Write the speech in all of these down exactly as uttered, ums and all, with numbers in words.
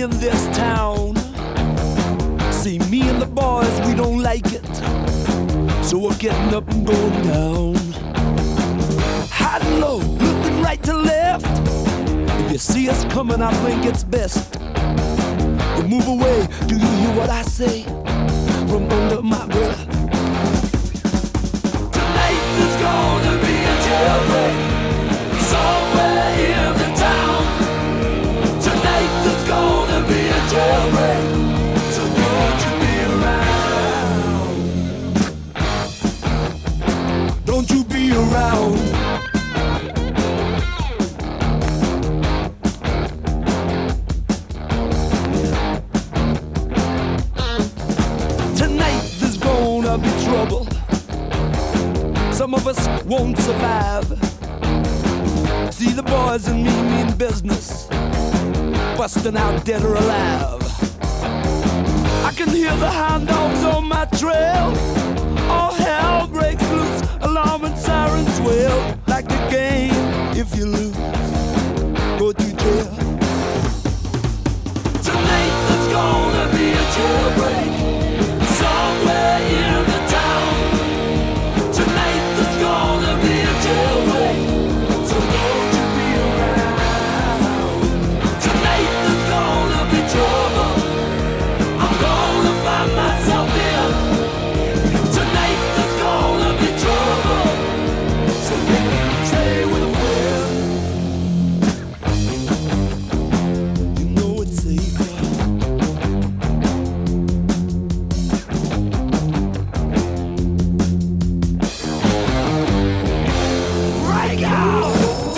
in this town. See, me and the boys, we don't like it, so we're getting up and going down. High and low, looking right to left. If you see us coming, I think it's best you move away. Do you hear what I say from under my breath? Tonight there's gonna be a jailbreak somewhere in the town. Tonight there's gonna be a jailbreak, so don't you be around. Don't you be around. Tonight there's gonna be trouble. Some of us won't survive. See, the boys and me mean business, busting out dead or alive. I can hear the hound dogs on my trail. All hell breaks loose, alarm and sirens wail. Like the game, if you lose, go to jail. Tonight there's gonna be a jailbreak somewhere in the town. Tonight there's gonna be a jailbreak, so don't you be around. Tonight there's gonna be trouble. I'm gonna find myself in. Tonight there's gonna be trouble, so stay with a friend. You know it's safer. Break out!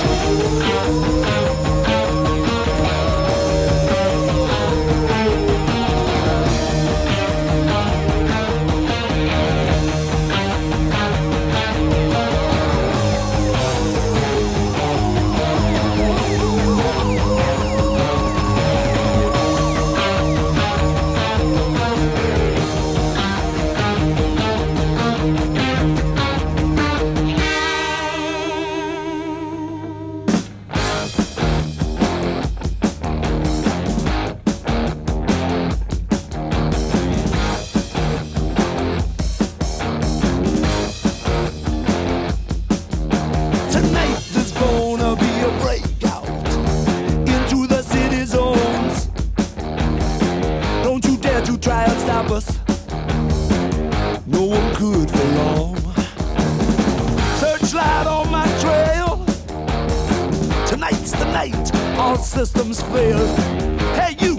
Tonight there's gonna be a breakout into the city zones. Don't you dare to try and stop us. No one could for long. Searchlight on my trail. Tonight's the night all systems fail. Hey you,